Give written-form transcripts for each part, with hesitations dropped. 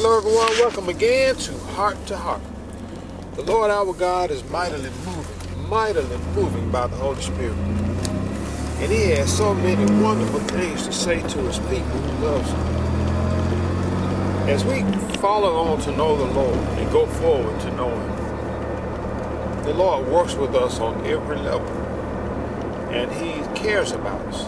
Hello everyone, welcome again to Heart to Heart. The Lord our God is mightily moving by the Holy Spirit. And He has so many wonderful things to say to His people who loves Him. As we follow on to know the Lord and go forward to know Him, the Lord works with us on every level. And He cares about us.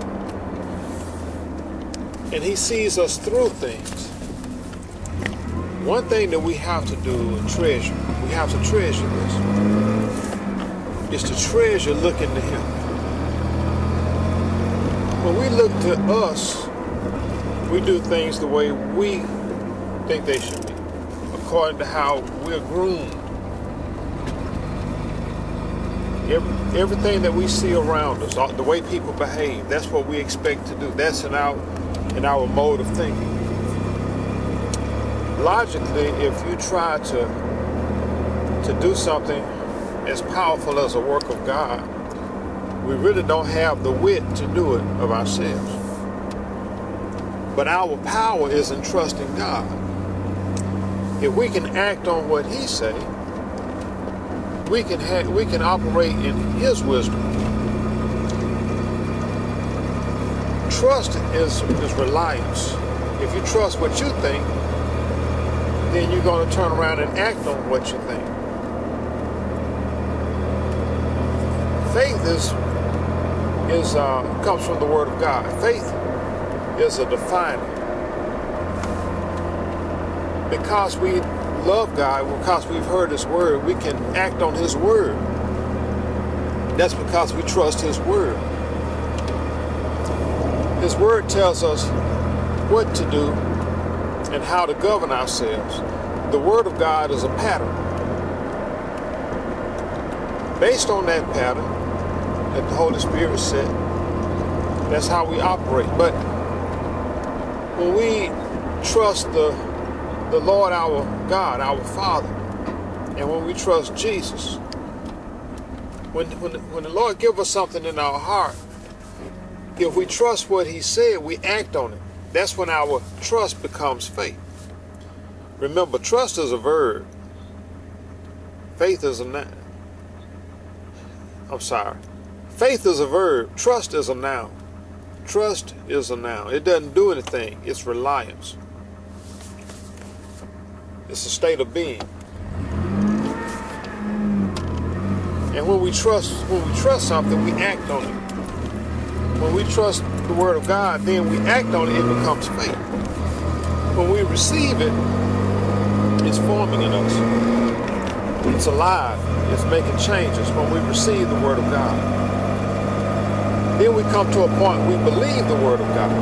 And He sees us through things. One thing that we have to do and treasure, we have to treasure this, is to treasure looking to Him. When we look to us, we do things the way we think they should be, according to how we're groomed. Everything that we see around us, the way people behave, that's what we expect to do. That's in our mode of thinking. Logically, if you try to do something as powerful as a work of God, we really don't have the wit to do it of ourselves. But our power is in trusting God. If we can act on what He say, we can operate in His wisdom. Trust is reliance. If you trust what you think, then you're going to turn around and act on what you think. Faith comes from the Word of God. Faith is a definer. Because we love God, because we've heard His Word, we can act on His Word. That's because we trust His Word. His Word tells us what to do and how to govern ourselves. The Word of God is a pattern. Based on that pattern that the Holy Spirit set, that's how we operate. But when we trust the Lord our God, our Father, and when we trust Jesus, when the Lord gives us something in our heart, if we trust what He said, we act on it. That's when our trust becomes faith. Remember, trust is a verb. Faith is a noun. Faith is a verb. Trust is a noun. Trust is a noun. It doesn't do anything. It's reliance. It's a state of being. And when we trust something, we act on it. When we trust the Word of God, then we act on it, it becomes faith. When we receive it, it's forming in us. It's alive. It's making changes when we receive the Word of God. Then we come to a point we believe the Word of God.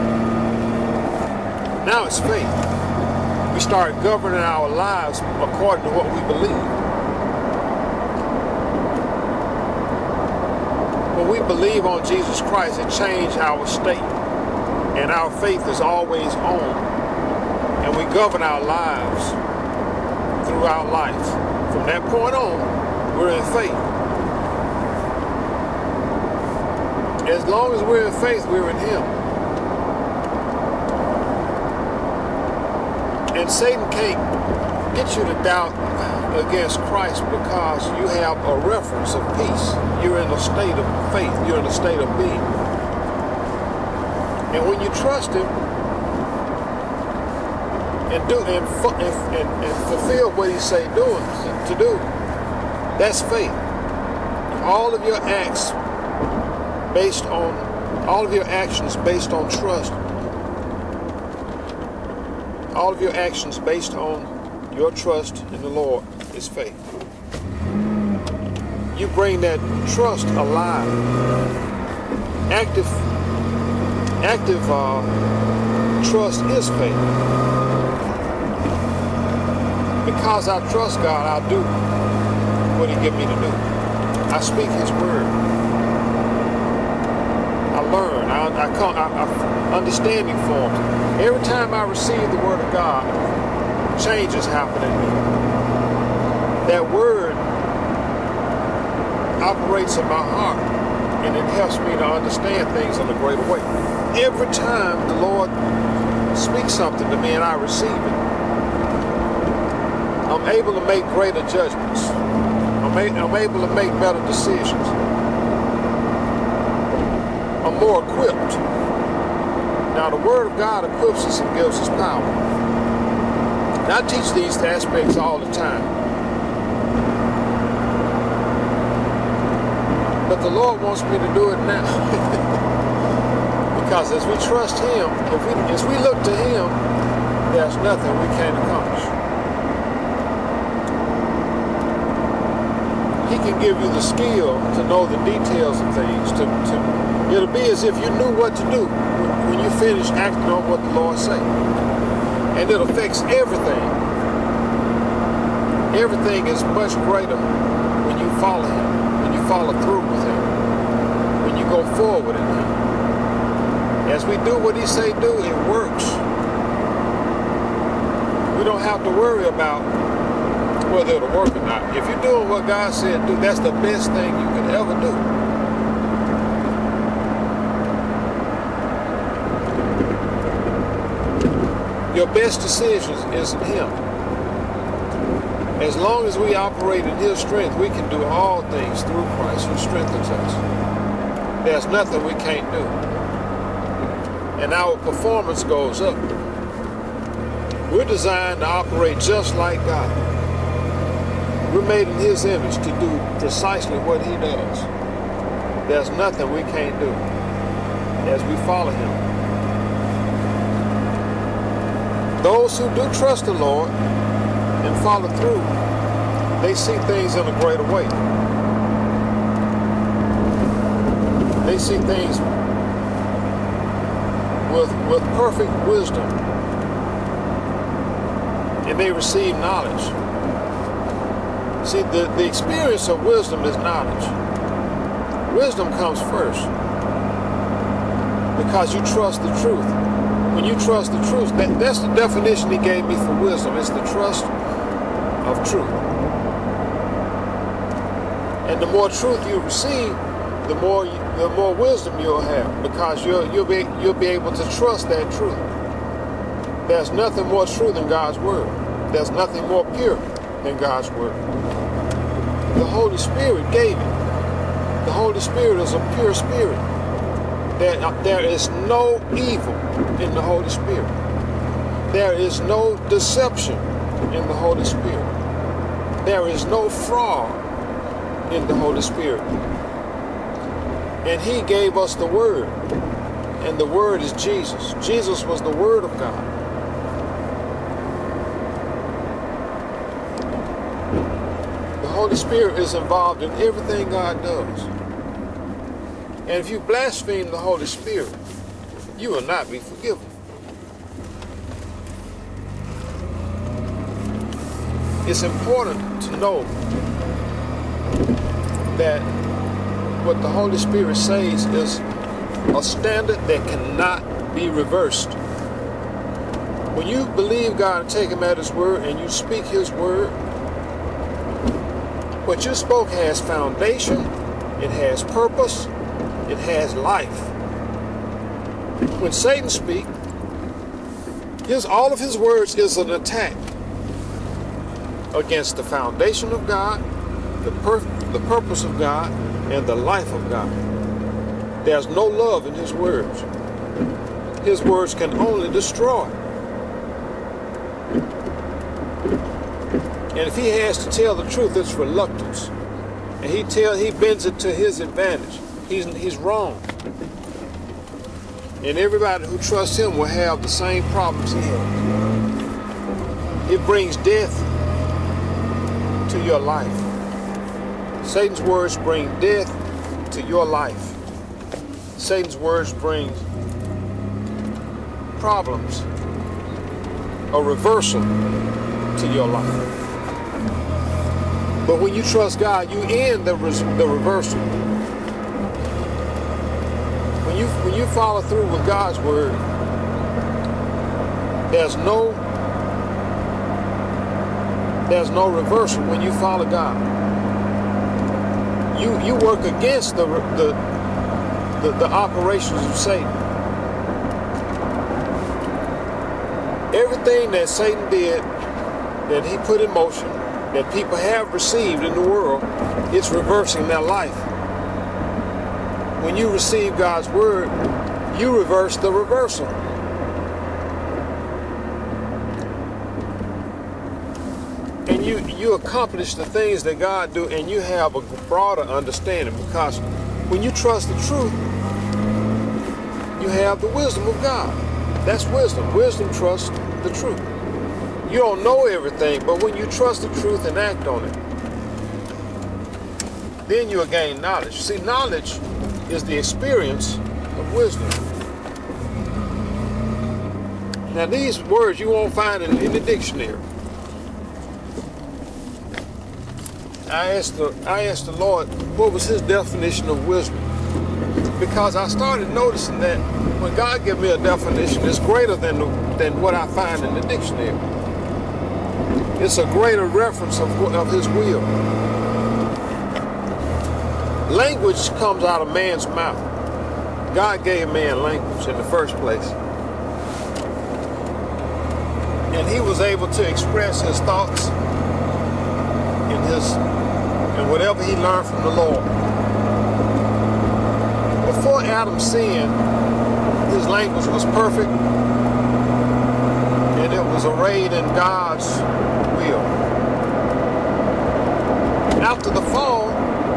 Now it's faith. We start governing our lives according to what we believe. When we believe on Jesus Christ, it changes our state. And our faith is always on. And we govern our lives throughout life. From that point on, we're in faith. As long as we're in faith, we're in Him. And Satan can't get you to doubt against Christ because you have a reference of peace. You're in a state of faith. You're in a state of being. And when you trust Him and fulfill what He say to do, that's faith. All of your actions based on trust. All of your actions based on your trust in the Lord is faith. You bring that trust alive. Active trust is faith. Because I trust God, I'll do what He gives me to do. I speak His word. I learn. Understanding forms. Every time I receive the Word of God, changes happen in me. That Word operates in my heart, and it helps me to understand things in a greater way. Every time the Lord speaks something to me and I receive it, I'm able to make greater judgments. I'm able to make better decisions. I'm more equipped. Now the Word of God equips us and gives us power. And I teach these aspects all the time. But the Lord wants me to do it now. Because as we trust Him, as we look to Him, there's nothing we can't accomplish. He can give you the skill to know the details of things. It'll be as if you knew what to do when you finish acting on what the Lord says. And it affects everything. Everything is much greater when you follow Him, when you follow through with Him, when you go forward in Him. As we do what He say do, it works. We don't have to worry about whether it'll work or not. If you're doing what God said do, that's the best thing you could ever do. Your best decisions is in Him. As long as we operate in His strength, we can do all things through Christ who strengthens us. There's nothing we can't do. And our performance goes up. We're designed to operate just like God. We're made in His image to do precisely what He does. There's nothing we can't do as we follow Him. Those who do trust the Lord and follow through, they see things in a greater way. They see things with perfect wisdom, and they receive knowledge. See, the experience of wisdom is knowledge. Wisdom comes first because you trust the truth. When you trust the truth, that's the definition He gave me for wisdom. It's the trust of truth. And the more truth you receive, the more wisdom you'll have, because you'll be able to trust that truth. There's nothing more true than God's Word. There's nothing more pure than God's Word. The Holy Spirit gave it. The Holy Spirit is a pure spirit. There is no evil in the Holy Spirit. There is no deception in the Holy Spirit. There is no fraud in the Holy Spirit. And He gave us the Word. And the Word is Jesus. Jesus was the Word of God. The Holy Spirit is involved in everything God does. And if you blaspheme the Holy Spirit, you will not be forgiven. It's important to know that what the Holy Spirit says is a standard that cannot be reversed. When you believe God and take Him at His word and you speak His word, what you spoke has foundation, it has purpose, it has life. When Satan speaks, all of his words is an attack against the foundation of God, the purpose of God, and the life of God. There's no love in His words. His words can only destroy. And if He has to tell the truth, it's reluctance. And He bends it to His advantage. He's wrong. And everybody who trusts Him will have the same problems He has. It brings death to your life. Satan's words bring death to your life. Satan's words bring problems, a reversal to your life. But when you trust God, you end the reversal. When you follow through with God's word, there's no reversal when you follow God. You work against the operations of Satan. Everything that Satan did that he put in motion, that people have received in the world, it's reversing their life. When you receive God's word, you reverse the reversal. And you accomplish the things that God do, and you have a broader understanding, because when you trust the truth, you have the wisdom of God. That's wisdom. Wisdom trusts the truth. You don't know everything, but when you trust the truth and act on it, then you'll gain knowledge. See, knowledge is the experience of wisdom. Now, these words you won't find in the dictionary. I asked the Lord what was his definition of wisdom, because I started noticing that when God gives me a definition, it's greater than what I find in the dictionary. It's a greater reference of his will. Language comes out of man's mouth. God gave man language in the first place, and he was able to express his thoughts and whatever he learned from the Lord. Before Adam sinned, his language was perfect, and it was arrayed in God's will. After the fall,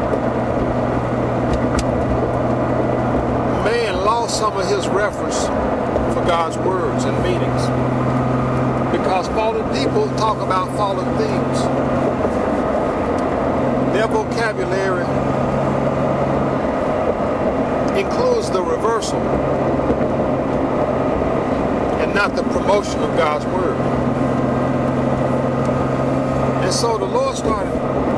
man lost some of his reference for God's words and meanings, because fallen people talk about fallen things. Their vocabulary includes the reversal and not the promotion of God's word. And so the Lord started,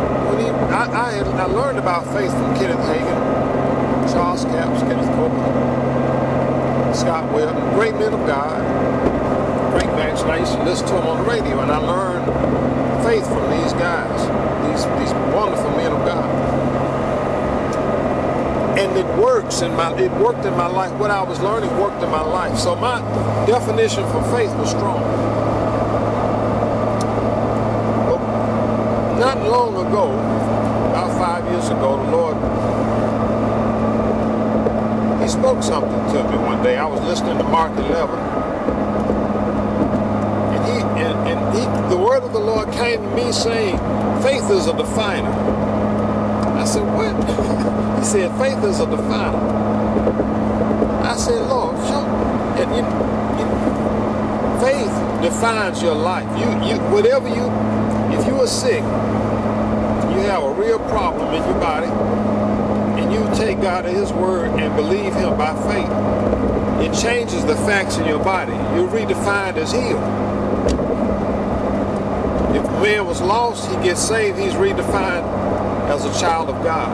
I learned about faith from Kenneth Hagin, Charles Capps, Kenneth Copeland, Scott Weldon, great men of God, great men. I used to listen to them on the radio, and I learned faith from these guys, these wonderful men of God. And it worked in my life. What I was learning worked in my life. So my definition for faith was strong. But not long ago, about 5 years ago, the Lord, he spoke something to me one day. I was listening to Mark 11. The word of the Lord came to me saying, faith is a definer. I said, what? He said, faith is a definer. I said, Lord, show me. And faith defines your life. If you are sick, you have a real problem in your body, and you take God at his word and believe him by faith, it changes the facts in your body. You're redefined as healed. If a man was lost, he gets saved, he's redefined as a child of God.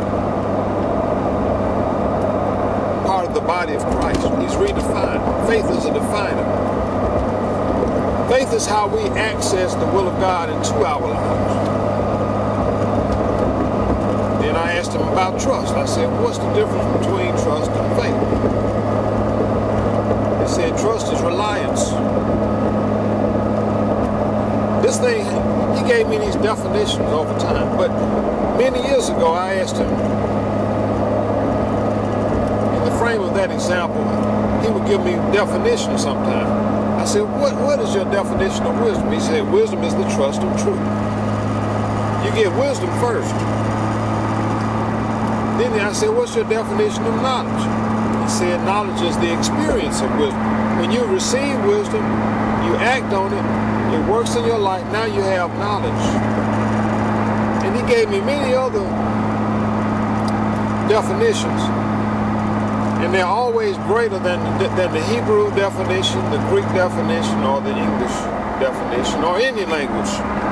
Part of the body of Christ. He's redefined. Faith is a definer. Faith is how we access the will of God into our lives. Then I asked him about trust. I said, what's the difference between trust and faith? He said, trust is reliance. This thing, he gave me these definitions over time, but many years ago I asked him, in the frame of that example, he would give me definitions sometimes. I said, what is your definition of wisdom? He said, wisdom is the trust of truth. You get wisdom first. Then I said, what's your definition of knowledge? He said, knowledge is the experience of wisdom. When you receive wisdom, you act on it, it works in your life, now you have knowledge. And he gave me many other definitions. And they're always greater than the Hebrew definition, the Greek definition, or the English definition, or any language.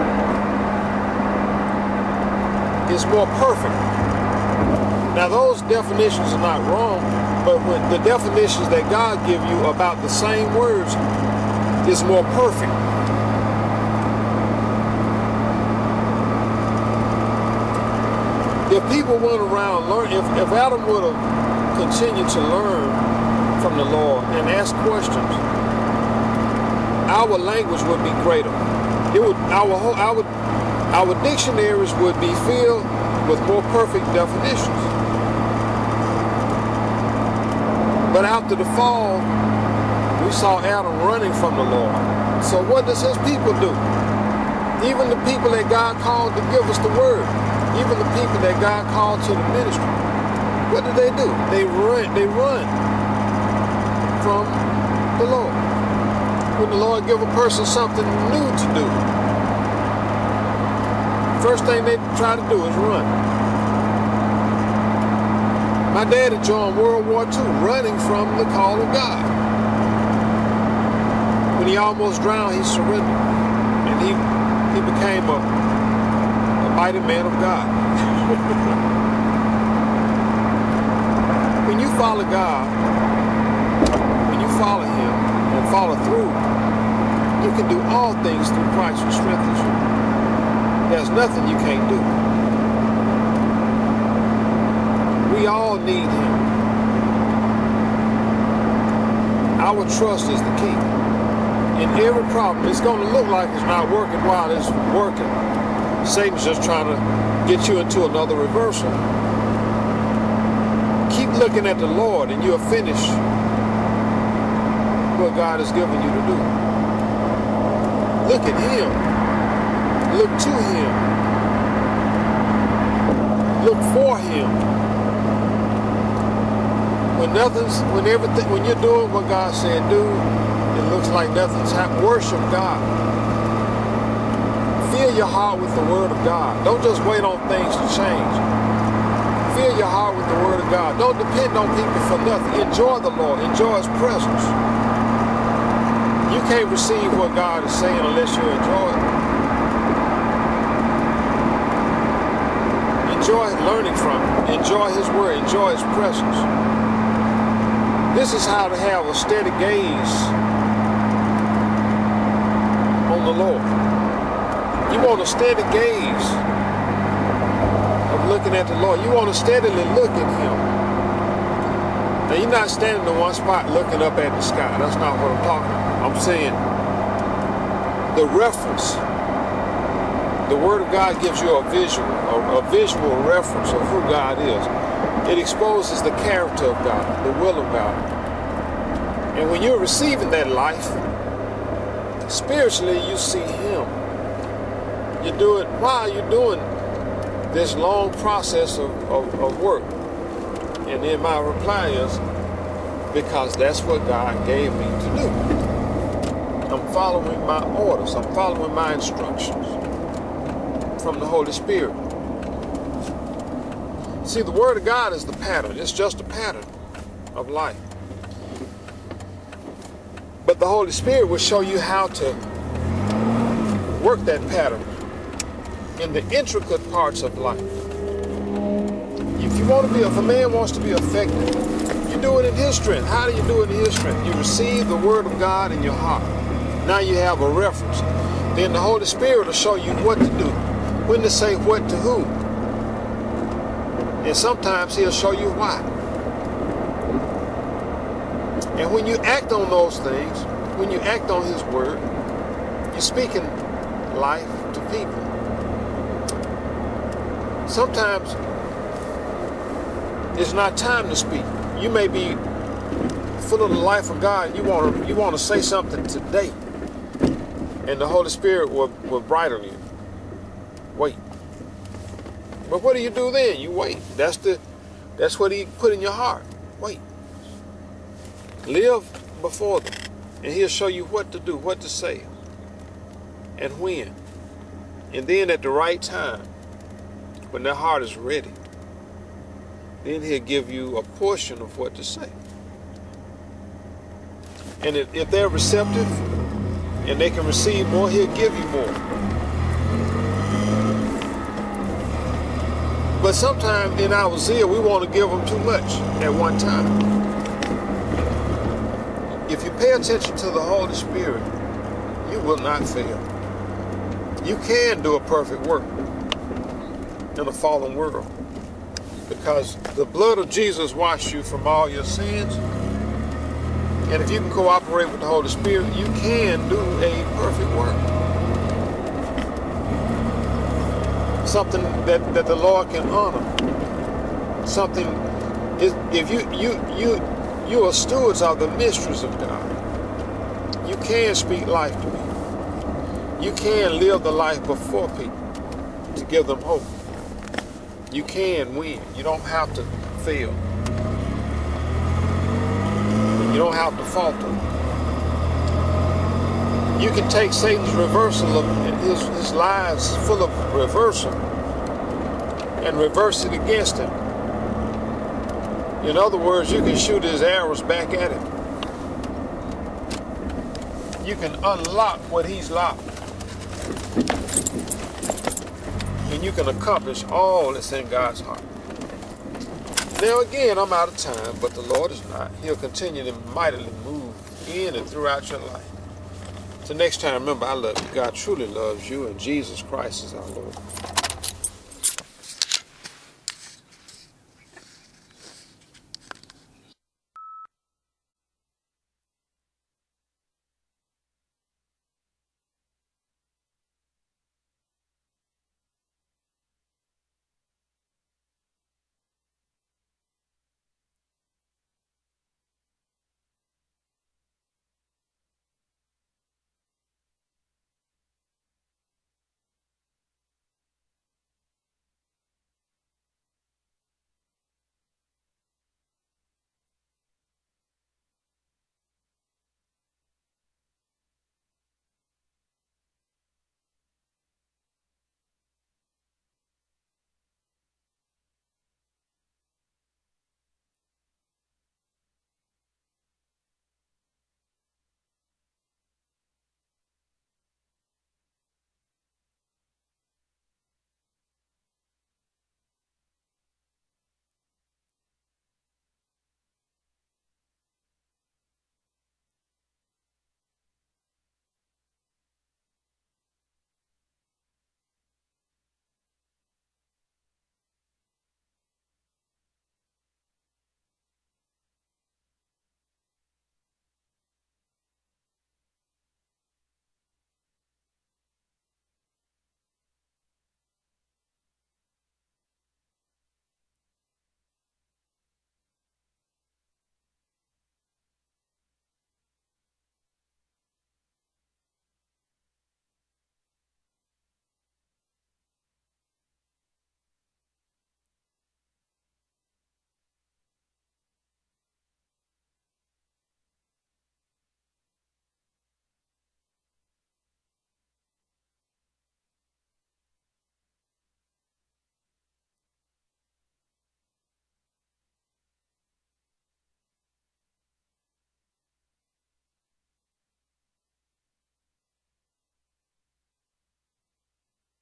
It's more perfect. Now those definitions are not wrong, but when the definitions that God gives you about the same words is more perfect. If people went around if Adam would have continued to learn from the Lord and ask questions, our language would be greater. Our dictionaries would be filled with more perfect definitions. But after the fall, we saw Adam running from the Lord. So what does his people do? Even the people that God called to give us the word, even the people that God called to the ministry, what do? They run from the Lord. When the Lord give a person something new to do, first thing they try to do is run. My daddy joined World War II running from the call of God. When he almost drowned, he surrendered. And he became a mighty man of God. When you follow God, when you follow him and follow through, you can do all things through Christ who strengthens you. There's nothing you can't do. We all need him. Our trust is the key. In every problem, it's going to look like it's not working while it's working. Satan's just trying to get you into another reversal. Keep looking at the Lord and you'll finish what God has given you to do. Look at him. Look to him. Look for him. When you're doing what God said do, it looks like nothing's happening. Worship God. Fill your heart with the word of God. Don't just wait on things to change. Fill your heart with the word of God. Don't depend on people for nothing. Enjoy the Lord. Enjoy his presence. You can't receive what God is saying unless you enjoy it. Enjoy learning from him. Enjoy his word. Enjoy his presence. This is how to have a steady gaze on the Lord. You want a steady gaze of looking at the Lord. You want to steadily look at him. Now you're not standing in one spot looking up at the sky. That's not what I'm talking about. I'm saying the reference. The word of God gives you a visual reference of who God is. It exposes the character of God, the will of God. And when you're receiving that life, spiritually you see him. You do it while you're doing this long process of work. And then my reply is, because that's what God gave me to do. I'm following my orders. I'm following my instructions from the Holy Spirit. See, the Word of God is the pattern. It's just a pattern of life. But the Holy Spirit will show you how to work that pattern in the intricate parts of life. If a man wants to be effective, you do it in his strength. How do you do it in his strength? You receive the Word of God in your heart. Now you have a reference. Then the Holy Spirit will show you what to do, when to say what to who. And sometimes he'll show you why. And when you act on those things, when you act on his word, you're speaking life to people. Sometimes it's not time to speak. You may be full of the life of God. You want to say something today, and the Holy Spirit will bridle you. Wait. But what do you do then? You wait. That's what he put in your heart. Wait. Live before them, and he'll show you what to do, what to say, and when. And then at the right time, when their heart is ready, then he'll give you a portion of what to say. And if they're receptive and they can receive more, he'll give you more. But sometimes in our zeal, we want to give them too much at one time. If you pay attention to the Holy Spirit, you will not fail. You can do a perfect work in a fallen world, because the blood of Jesus washed you from all your sins. And if you can cooperate with the Holy Spirit, you can do a perfect work. something that the Lord can honor. Something is, if you are stewards of the mysteries of God. You can speak life to people. You can live the life before people to give them hope. You can win. You don't have to fail. You don't have to falter. You can take Satan's reversal of his lies full of reversal and reverse it against him. In other words, you can shoot his arrows back at him. You can unlock what he's locked. And you can accomplish all that's in God's heart. Now again, I'm out of time, but the Lord is not. He'll continue to mightily move in and throughout your life. So next time, remember, I love you. God truly loves you, and Jesus Christ is our Lord.